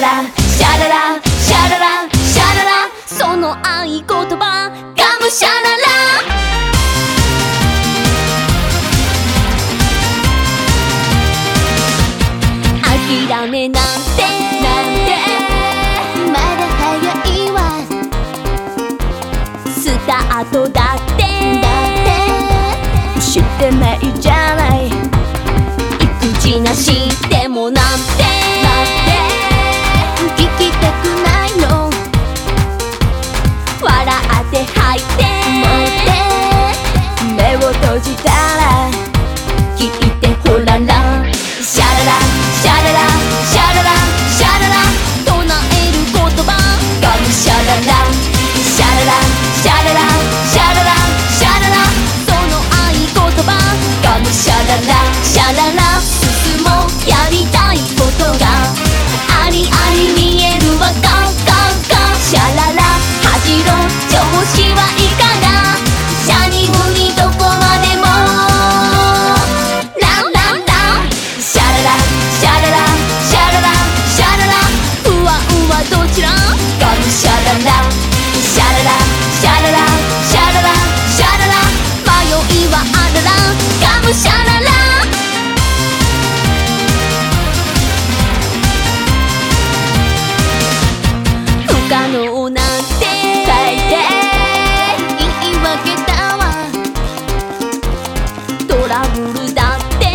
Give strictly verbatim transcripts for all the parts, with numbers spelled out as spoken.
ラシャララシャララシャララ、その合言葉がむしゃらら。諦めなんてなんてまだ早いわ。スタートだってだってしてないじゃない。育児なしでもなんて聞きたくないの。笑って吐いて目を閉じたら聞いてほらら。シャララシャララシャララシャララ、唱える言葉がむしゃらら。シャララシャララシャララシャララ、その合言葉がむしゃらら。シャララ進もう、やりたいことがありあり見えるわ。ゴーゴーゴーシャララ走ろう、調子はいいかな。シャニムにどこまでもランランラン。シャララシャララシャララシャララ、不安はどちらがむしゃらら。シャララシャララシャララシャララ、迷いはあららがむしゃらら。不可能なんて大抵言い訳だわ。トラブルだって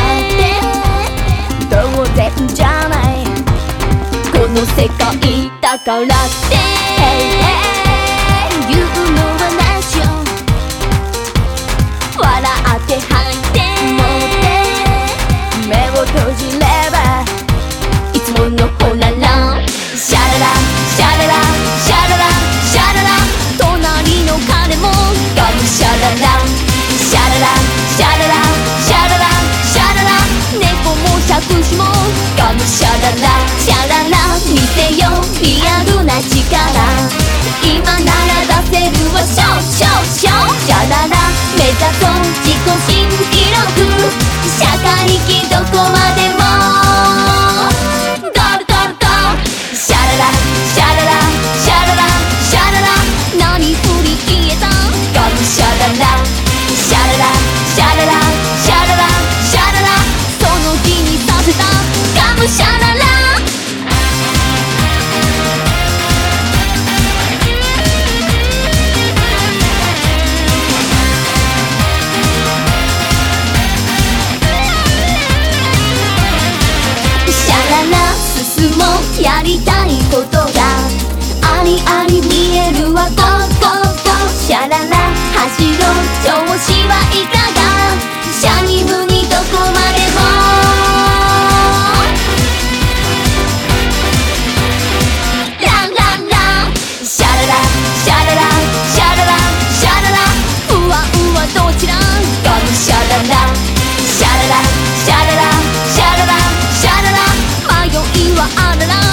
当然じゃない。この世界だからって言うのはなしよ。笑って吐いて目を閉じればいつものほらら。シャララシャララシャララシャララ、隣の彼もがむしゃらら。シャララシャララシャララシャララ、猫も杓子もがむしゃらら。シャララ見せよリアルな力、今なら出せるわ。ショーショーショーシャララ目指そう自己新記録。社会力どこまでもゴールゴールゴール。シャララシャララシャララシャララ、何振り消えたがむしゃらら。シャララシャララシャララシャララ、その気にさせたがむしゃらら。シャララ進もう、やりたいことがありあり見えるわ。ゴーゴーゴーシャララ走ろう、調子はいかが。シャニムにどこまでもランランラン。シャララシャララシャララシャララ、不安はどちらがむしゃらら。シャララシャララシャララシャララ、迷いはあらら